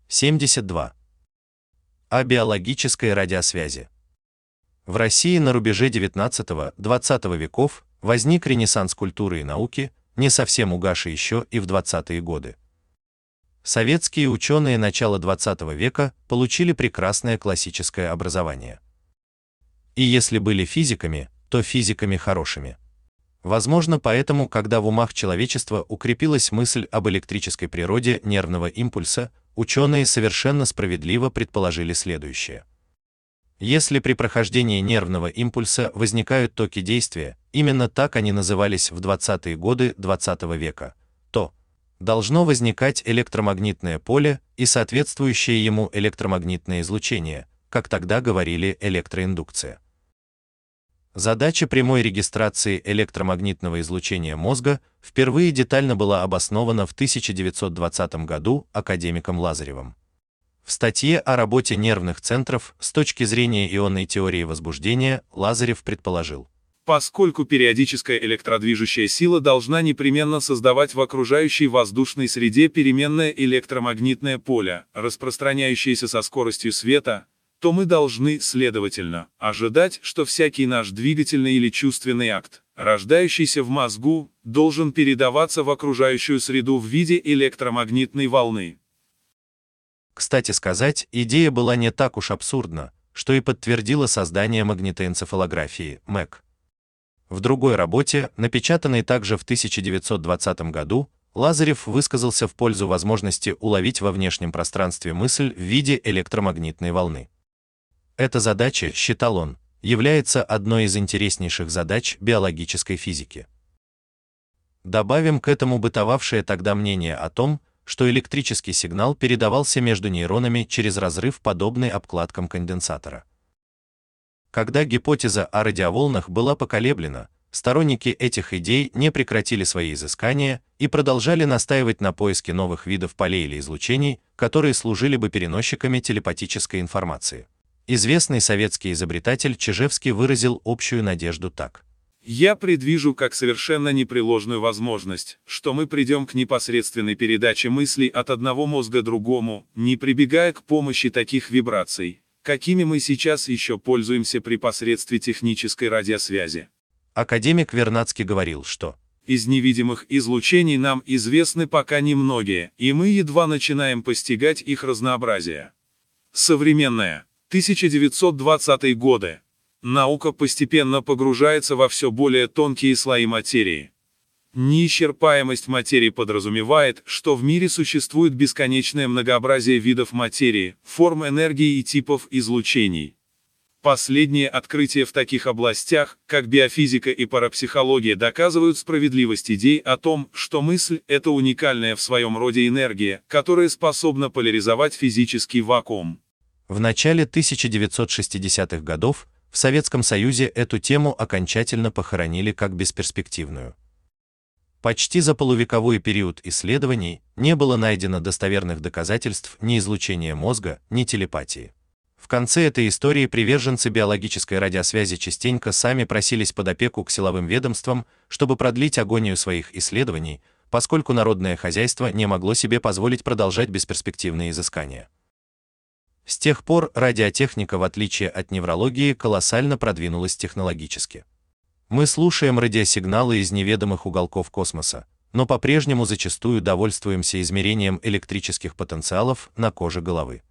72. О биологической радиосвязи. В России на рубеже XIX-XX веков возник ренессанс культуры и науки, не совсем угасший еще и в 20-е годы. Советские ученые начала XX века получили прекрасное классическое образование. И если были физиками, то физиками хорошими. Возможно, поэтому, когда в умах человечества укрепилась мысль об электрической природе нервного импульса, ученые совершенно справедливо предположили следующее. Если при прохождении нервного импульса возникают токи действия, именно так они назывались в 20-е годы XX века, то должно возникать электромагнитное поле и соответствующее ему электромагнитное излучение, как тогда говорили электроиндукция. Задача прямой регистрации электромагнитного излучения мозга впервые детально была обоснована в 1920 году академиком Лазаревым. В статье о работе нервных центров с точки зрения ионной теории возбуждения Лазарев предположил: поскольку периодическая электродвижущая сила должна непременно создавать в окружающей воздушной среде переменное электромагнитное поле, распространяющееся со скоростью света, то мы должны, следовательно, ожидать, что всякий наш двигательный или чувственный акт, рождающийся в мозгу, должен передаваться в окружающую среду в виде электромагнитной волны. Кстати сказать, идея была не так уж абсурдна, что и подтвердило создание магнитоэнцефалографии, МЭГ. В другой работе, напечатанной также в 1920 году, Лазарев высказался в пользу возможности уловить во внешнем пространстве мысль в виде электромагнитной волны. Эта задача, считал он, является одной из интереснейших задач биологической физики. Добавим к этому бытовавшее тогда мнение о том, что электрический сигнал передавался между нейронами через разрыв, подобный обкладкам конденсатора. Когда гипотеза о радиоволнах была поколеблена, сторонники этих идей не прекратили свои изыскания и продолжали настаивать на поиске новых видов полей или излучений, которые служили бы переносчиками телепатической информации. Известный советский изобретатель Чижевский выразил общую надежду так: «Я предвижу как совершенно непреложную возможность, что мы придем к непосредственной передаче мыслей от одного мозга другому, не прибегая к помощи таких вибраций, какими мы сейчас еще пользуемся при посредстве технической радиосвязи». Академик Вернадский говорил, что из невидимых излучений нам известны пока немногие, и мы едва начинаем постигать их разнообразие. Современная 1920-е годы. Наука постепенно погружается во все более тонкие слои материи. Неисчерпаемость материи подразумевает, что в мире существует бесконечное многообразие видов материи, форм энергии и типов излучений. Последние открытия в таких областях, как биофизика и парапсихология, доказывают справедливость идей о том, что мысль – это уникальная в своем роде энергия, которая способна поляризовать физический вакуум. В начале 1960-х годов в Советском Союзе эту тему окончательно похоронили как бесперспективную. Почти за полувековой период исследований не было найдено достоверных доказательств ни излучения мозга, ни телепатии. В конце этой истории приверженцы биологической радиосвязи частенько сами просились под опеку к силовым ведомствам, чтобы продлить агонию своих исследований, поскольку народное хозяйство не могло себе позволить продолжать бесперспективные изыскания. С тех пор радиотехника, в отличие от неврологии, колоссально продвинулась технологически. Мы слушаем радиосигналы из неведомых уголков космоса, но по-прежнему зачастую довольствуемся измерением электрических потенциалов на коже головы.